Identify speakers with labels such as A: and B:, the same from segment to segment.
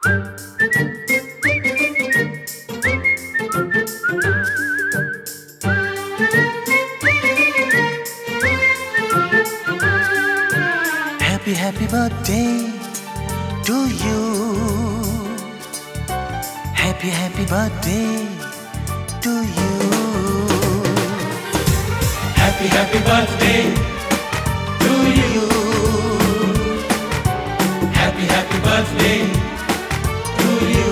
A: Happy, happy birthday to you. Happy, happy birthday to you.
B: Happy, happy birthday to you. Happy, happy birthday to you.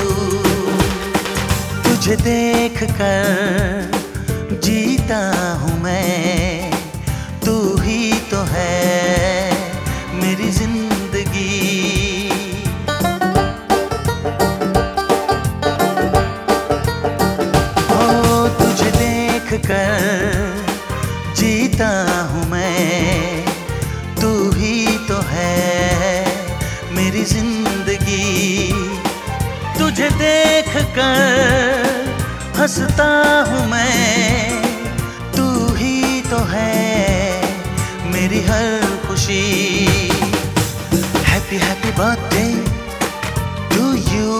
A: तुझे देख कर जीता हूँ मैं, तू ही तो है मेरी जिंदगी। ओ तुझे देख कर जीता हूँ मैं, तू ही तो है मेरी जिंदगी। तुझे देख कर हंसता हूँ मैं, तू ही तो है मेरी हर खुशी। Happy, happy birthday to you.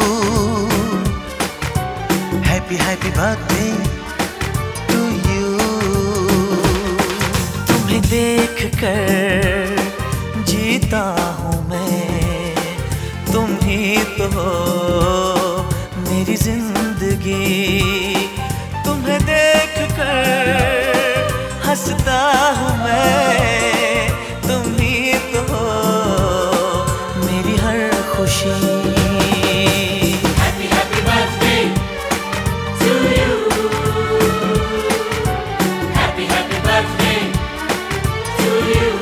A: Happy, happy birthday to you. तुम्हें देख कर जीता हूँ मैं, तुम ही तो हो मेरी जिंदगी। तुम्हें देख कर हंसता हूँ मैं, तुम ही तो हो मेरी हर खुशी।
B: Happy, happy birthday to you. Happy, happy birthday to you.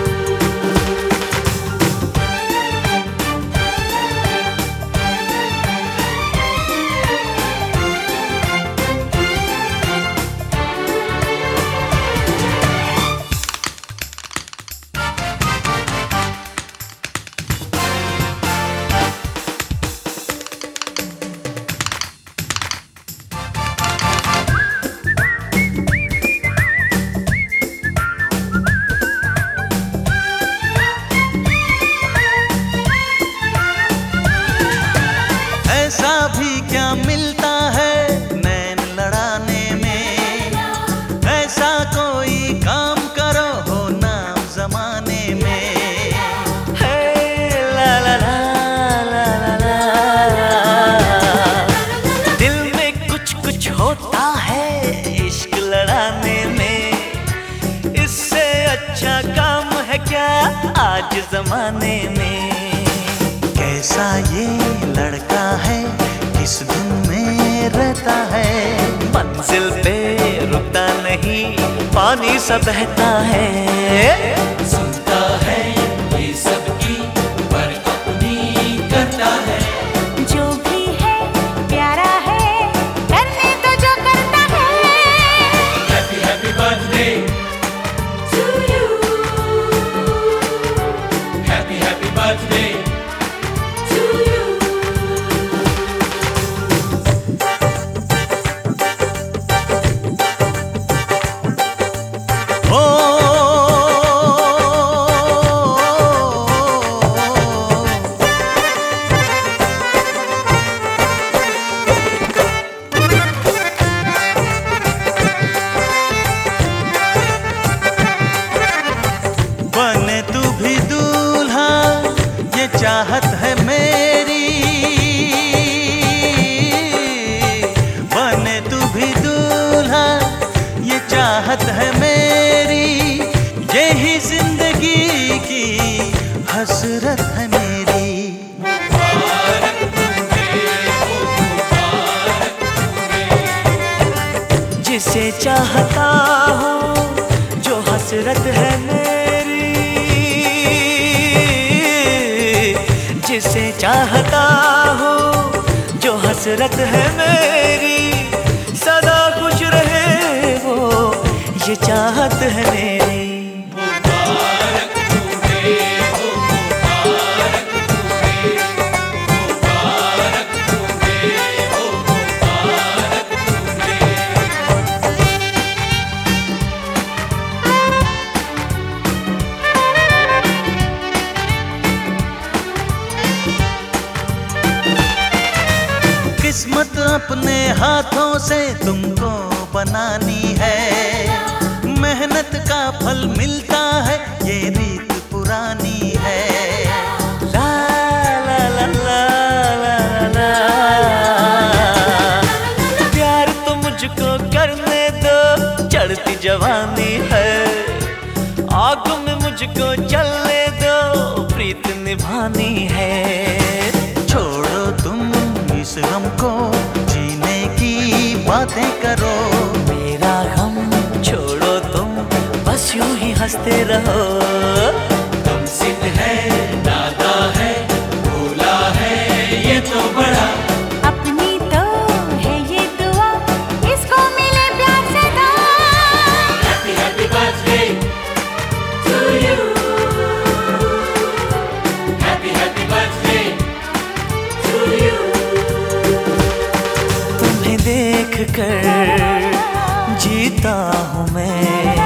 A: ऐसा भी क्या मिलता है नैन लड़ाने में, ऐसा कोई काम करो हो नाम जमाने में। है ला ला ला ला ला ला, दिल में कुछ कुछ होता है इश्क लड़ाने में। इससे अच्छा काम है क्या आज जमाने में। कैसा ये लड़का है, किस धुन में रहता है, मंजिल पे रुकता नहीं पानी सा बहता है।
B: सुनता है ये सबकी पर अपनी करता है।
C: जो भी है प्यारा है, करने तो जो करता है।
B: Happy, happy birthday to you. Happy, happy birthday to you.
A: ओ बने तू भी दूल्हा ये चाहत है मेरी, बने तू भी दूल्हा ये चाहत है मेरी। यही जिंदगी की हसरत है मेरी। जिसे चाहता हूँ जो हसरत है मेरी, जिसे चाहता हूँ जो हसरत है मेरी। सदा खुश रहे वो ये चाहत है मेरी। किस्मत अपने हाथों से तुमको बनानी है, मेहनत का फल मिलता है, ये रीत पुरानी है। ला ला ला ला ला ला, प्यार तो मुझको करने दो, चढ़ती जवानी है, आग में मुझको चलने दो, प्रीत निभानी है। छोड़ो तुम इस गम को, जीने की बातें करो, मेरा गम छोड़ो तुम, बस यूं ही हंसते रहो।
B: कमसिन है, दादा है, भोला है ये तो बड़ा,
C: अपनी तो है ये दुआ, इसको मिले प्यार से दो।
B: Happy happy birthday to you, happy happy birthday to you.
A: तुम्हें देख कर जीता हूँ मैं,